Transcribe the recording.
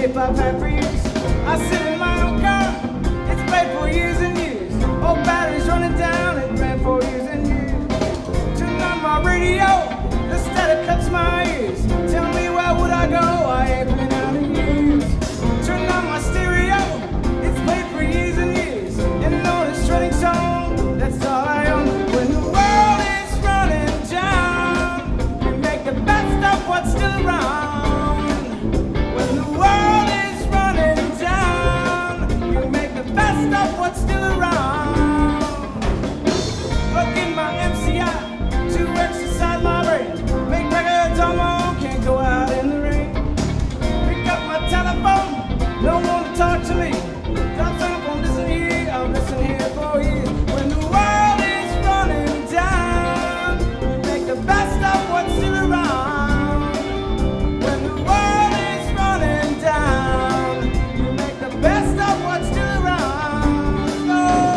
tape I've had for years. I sit in my own car, it's played for years and years. Old batteries running down, it ran for years and years. Turn on my radio, the static cuts my ears. Tell me where would I go, I ain't been out in years. Turn on my stereo, it's played for years and years. And on a shredding song, that's all I own. When the world is running down, you make the best of what's still around. When the world is running down, you make the best of what's still around. Plug in my MCI to exercise my brain. Make records on my own, can't go out in the rain. Pick up my telephone, no one to talk to me. Got telephone, listen here, I'll listen here for years. When the world is running down, you make the best of what's still around. When the world is running down, you make the best of what's still around. Oh.